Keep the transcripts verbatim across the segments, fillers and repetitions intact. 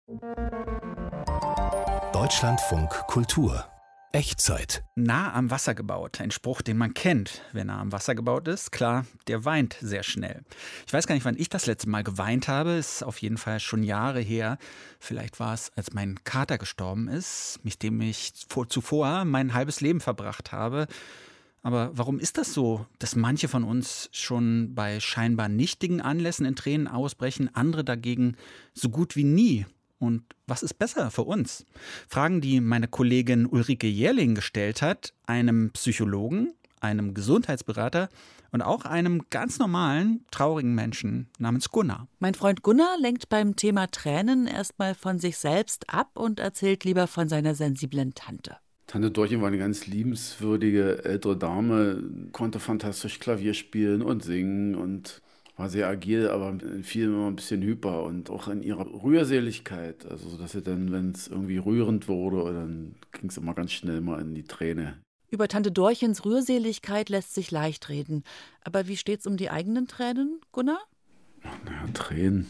Deutschlandfunk Kultur. Echtzeit. Nah am Wasser gebaut. Ein Spruch, den man kennt. Wer nah am Wasser gebaut ist, klar, der weint sehr schnell. Ich weiß gar nicht, wann ich das letzte Mal geweint habe. Ist auf jeden Fall schon Jahre her. Vielleicht war es, als mein Kater gestorben ist, mit dem ich vor, zuvor mein halbes Leben verbracht habe. Aber warum ist das so, dass manche von uns schon bei scheinbar nichtigen Anlässen in Tränen ausbrechen, andere dagegen so gut wie nie? Und was ist besser für uns? Fragen, die meine Kollegin Ulrike Jährling gestellt hat, einem Psychologen, einem Gesundheitsberater und auch einem ganz normalen, traurigen Menschen namens Gunnar. Mein Freund Gunnar lenkt beim Thema Tränen erstmal von sich selbst ab und erzählt lieber von seiner sensiblen Tante. Tante Dorchen war eine ganz liebenswürdige ältere Dame, konnte fantastisch Klavier spielen und singen und war sehr agil, aber in vielen immer ein bisschen hyper und auch in ihrer Rührseligkeit. Also, dass sie dann, wenn es irgendwie rührend wurde, dann ging es immer ganz schnell mal in die Träne. Über Tante Dorchens Rührseligkeit lässt sich leicht reden. Aber wie steht's um die eigenen Tränen, Gunnar? Naja, Tränen.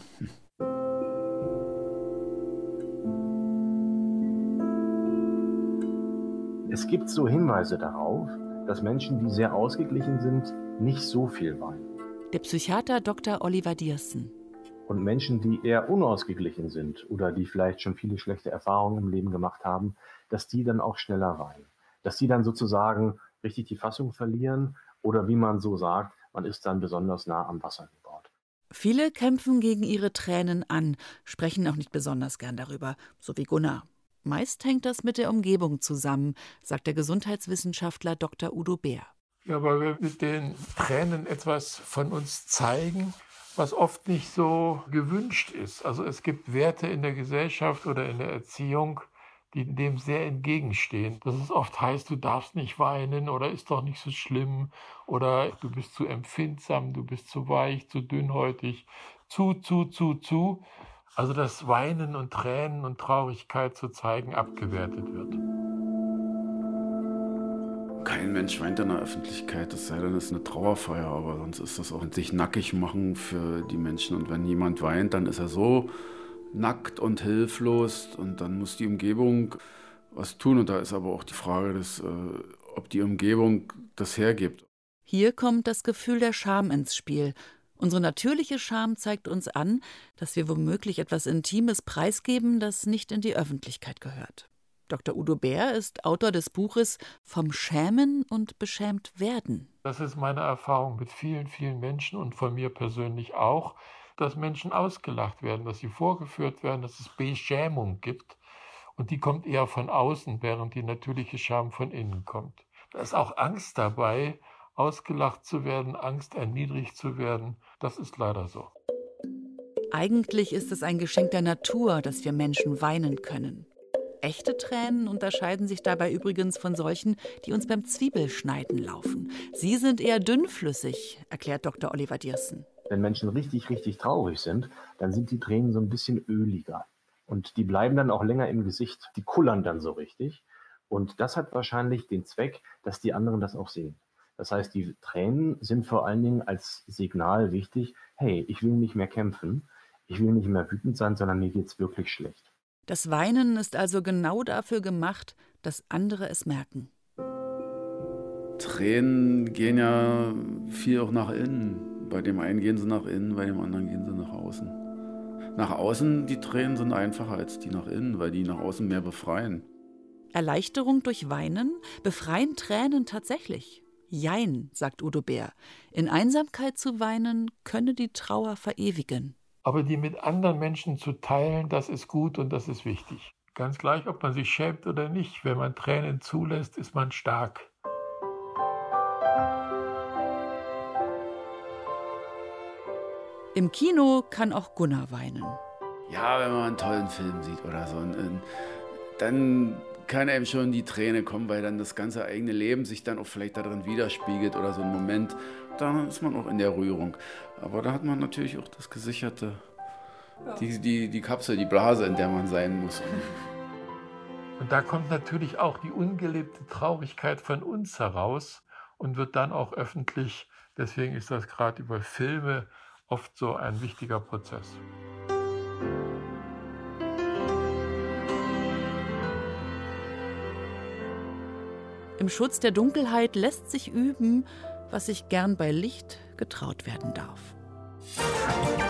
Es gibt so Hinweise darauf, dass Menschen, die sehr ausgeglichen sind, nicht so viel weinen. Der Psychiater Doktor Oliver Dierssen. Und Menschen, die eher unausgeglichen sind oder die vielleicht schon viele schlechte Erfahrungen im Leben gemacht haben, dass die dann auch schneller weinen. Dass die dann sozusagen richtig die Fassung verlieren oder wie man so sagt, man ist dann besonders nah am Wasser gebaut. Viele kämpfen gegen ihre Tränen an, sprechen auch nicht besonders gern darüber, so wie Gunnar. Meist hängt das mit der Umgebung zusammen, sagt der Gesundheitswissenschaftler Doktor Udo Bär. Ja, weil wir mit den Tränen etwas von uns zeigen, was oft nicht so gewünscht ist. Also es gibt Werte in der Gesellschaft oder in der Erziehung, die dem sehr entgegenstehen. Dass es oft heißt, du darfst nicht weinen oder ist doch nicht so schlimm oder du bist zu empfindsam, du bist zu weich, zu dünnhäutig, zu, zu, zu, zu. Also dass Weinen und Tränen und Traurigkeit zu zeigen abgewertet wird. Kein Mensch weint in der Öffentlichkeit, es sei denn, es ist eine Trauerfeier, aber sonst ist das auch sich nackig machen für die Menschen. Und wenn jemand weint, dann ist er so nackt und hilflos und dann muss die Umgebung was tun. Und da ist aber auch die Frage, dass, äh, ob die Umgebung das hergibt. Hier kommt das Gefühl der Scham ins Spiel. Unsere natürliche Scham zeigt uns an, dass wir womöglich etwas Intimes preisgeben, das nicht in die Öffentlichkeit gehört. Doktor Udo Bär ist Autor des Buches Vom Schämen und beschämt werden. Das ist meine Erfahrung mit vielen, vielen Menschen und von mir persönlich auch, dass Menschen ausgelacht werden, dass sie vorgeführt werden, dass es Beschämung gibt. Und die kommt eher von außen, während die natürliche Scham von innen kommt. Da ist auch Angst dabei, ausgelacht zu werden, Angst, erniedrigt zu werden. Das ist leider so. Eigentlich ist es ein Geschenk der Natur, dass wir Menschen weinen können. Echte Tränen unterscheiden sich dabei übrigens von solchen, die uns beim Zwiebelschneiden laufen. Sie sind eher dünnflüssig, erklärt Doktor Oliver Dierssen. Wenn Menschen richtig, richtig traurig sind, dann sind die Tränen so ein bisschen öliger. Und die bleiben dann auch länger im Gesicht. Die kullern dann so richtig. Und das hat wahrscheinlich den Zweck, dass die anderen das auch sehen. Das heißt, die Tränen sind vor allen Dingen als Signal wichtig, hey, ich will nicht mehr kämpfen, ich will nicht mehr wütend sein, sondern mir geht's wirklich schlecht. Das Weinen ist also genau dafür gemacht, dass andere es merken. Tränen gehen ja viel auch nach innen. Bei dem einen gehen sie nach innen, bei dem anderen gehen sie nach außen. Nach außen, die Tränen sind einfacher als die nach innen, weil die nach außen mehr befreien. Erleichterung durch Weinen? Befreien Tränen tatsächlich? Jein, sagt Udo Bär. In Einsamkeit zu weinen, könne die Trauer verewigen. Aber die mit anderen Menschen zu teilen, das ist gut und das ist wichtig. Ganz gleich, ob man sich schämt oder nicht, wenn man Tränen zulässt, ist man stark. Im Kino kann auch Gunnar weinen. Ja, wenn man einen tollen Film sieht oder so, dann kann einem schon die Träne kommen, weil dann das ganze eigene Leben sich dann auch vielleicht darin widerspiegelt oder so ein Moment. Da ist man auch in der Rührung. Aber da hat man natürlich auch das Gesicherte, ja. die, die, die Kapsel, die Blase, in der man sein muss. Und da kommt natürlich auch die ungelebte Traurigkeit von uns heraus und wird dann auch öffentlich. Deswegen ist das gerade über Filme oft so ein wichtiger Prozess. Im Schutz der Dunkelheit lässt sich üben, was sich gern bei Licht getraut werden darf.